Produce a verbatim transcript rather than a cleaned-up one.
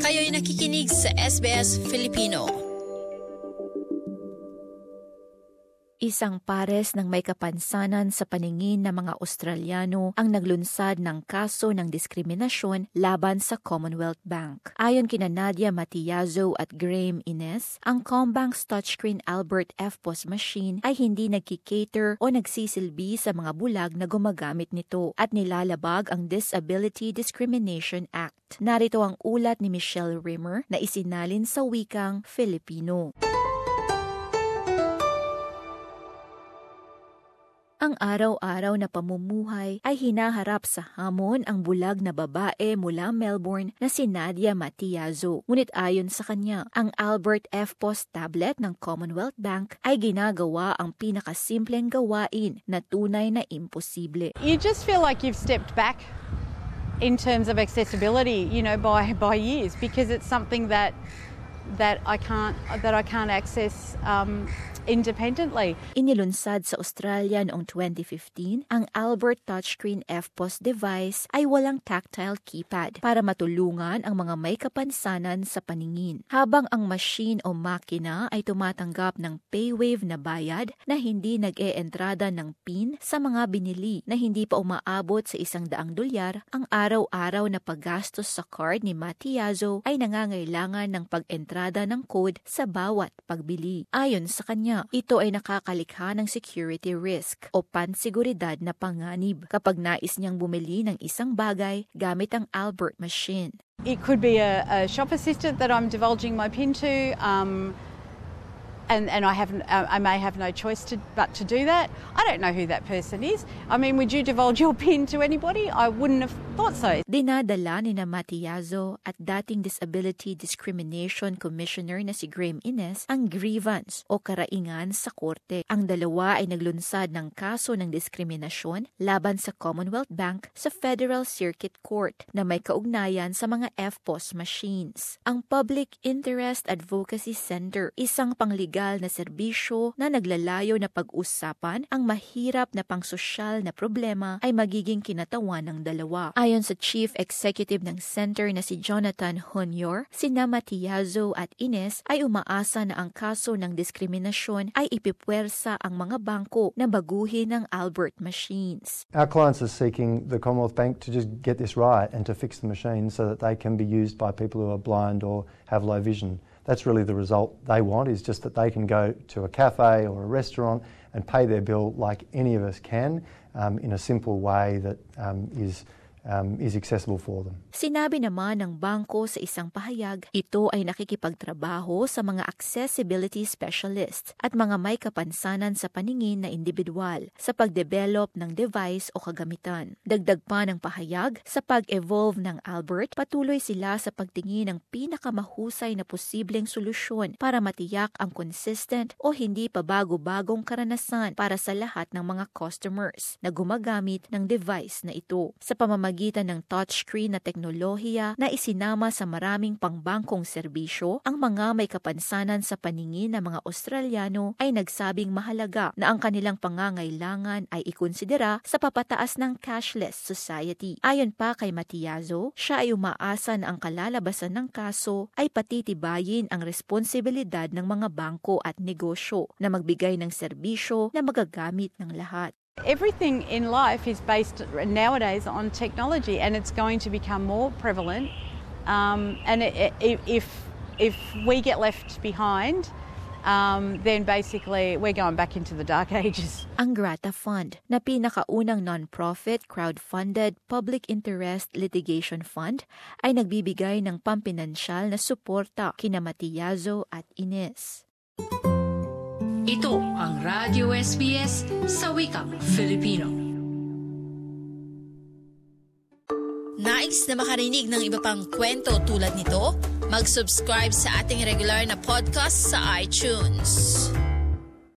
Kayo'y nakikinig sa S B S Filipino. Isang pares ng may kapansanan sa paningin ng mga Australiano ang naglunsad ng kaso ng diskriminasyon laban sa Commonwealth Bank. Ayon kina Nadia Matiazo at Graham Ines, ang Combank's touchscreen Albert F P O S machine ay hindi nagkikater o nagsisilbi sa mga bulag na gumagamit nito at nilalabag ang Disability Discrimination Act. Narito ang ulat ni Michelle Rimmer na isinalin sa wikang Filipino. Ang araw-araw na pamumuhay ay hinaharap sa hamon ang bulag na babae mula Melbourne na si Nadia Matiazo. Ngunit ayon sa kanya, ang Albert F P O S tablet ng Commonwealth Bank ay ginagawa ang pinakasimpleng gawain na tunay na imposible. You just feel like you've stepped back in terms of accessibility, you know, by by years, because it's something that that I can't that I can't access um independently. Inilunsad sa Australia noong twenty fifteen, ang Albert Touchscreen F P O S device ay walang tactile keypad para matulungan ang mga may kapansanan sa paningin. Habang ang machine o makina ay tumatanggap ng paywave na bayad na hindi nag-e-entrada ng PIN sa mga binili na hindi pa umaabot sa isang daang dolyar, ang araw-araw na paggastos sa card ni Matiazo ay nangangailangan ng pag-entrada ng code sa bawat pagbili. Ayon sa kanya, ito ay nakakalikha ng security risk o pansiguridad na panganib kapag nais niyang bumili ng isang bagay gamit ang Albert machine. It could be a, a shop assistant that I'm divulging my PIN to, um, and and I have uh, I may have no choice to but to do that. I don't know who that person is. I mean, would you divulge your PIN to anybody? I wouldn't have thought so. Dinadala ni na Matiazo at dating Disability Discrimination Commissioner na si Graham Ines ang grievance o karaingan sa korte. Ang dalawa ay naglunsad ng kaso ng diskriminasyon laban sa Commonwealth Bank sa Federal Circuit Court na may kaugnayan sa mga F P O S machines. Ang Public Interest Advocacy Center, isang pangligal na serbisyo na naglalayo na pag-usapan ang mahirap na pangsosyal na problema ay magiging kinatawan ng dalawa. Ayon sa Chief Executive ng Center na si Jonathan Honyor, sina Matiazo at Ines ay umaasa na ang kaso ng diskriminasyon ay ipipwersa ang mga bangko na baguhin ng Albert machines. Our clients are seeking the Commonwealth Bank to just get this right and to fix the machines so that they can be used by people who are blind or have low vision. That's really the result they want, is just that they can go to a cafe or a restaurant and pay their bill like any of us can, um, in a simple way that um, is Um, is accessible for them. Sinabi naman ng bangko sa isang pahayag, ito ay nakikipagtrabaho sa mga accessibility specialist at mga may kapansanan sa paningin na individual sa pagdevelop ng device o kagamitan. Dagdag pa ng pahayag, sa pag-evolve ng Albert, patuloy sila sa pagtingin ng pinakamahusay na posibleng solusyon para matiyak ang consistent o hindi pa bago-bagong karanasan para sa lahat ng mga customers na gumagamit ng device na ito. Sa pamamagitan ng touchscreen na teknolohiya na isinama sa maraming pangbangkong serbisyo, ang mga may kapansanan sa paningin ng mga Australiano ay nagsabing mahalaga na ang kanilang pangangailangan ay ikonsidera sa papataas ng cashless society. Ayon pa kay Matiazo, siya ay umaasa na ang kalalabasan ng kaso ay patitibayin ang responsibilidad ng mga bangko at negosyo na magbigay ng serbisyo na magagamit ng lahat. Everything in life is based nowadays on technology, and it's going to become more prevalent. Um, and it, it, if if we get left behind, um, then basically we're going back into the dark ages. Ang Grata Fund, na pinakaunang non-profit crowd-funded public interest litigation fund, ay nagbibigay ng pampinansyal na suporta kina Matiazo at Ines. Ito ang Radio S B S sa wikang Filipino. Nais na makarinig ng iba pang kwento tulad nito? Mag-subscribe sa ating regular na podcast sa iTunes.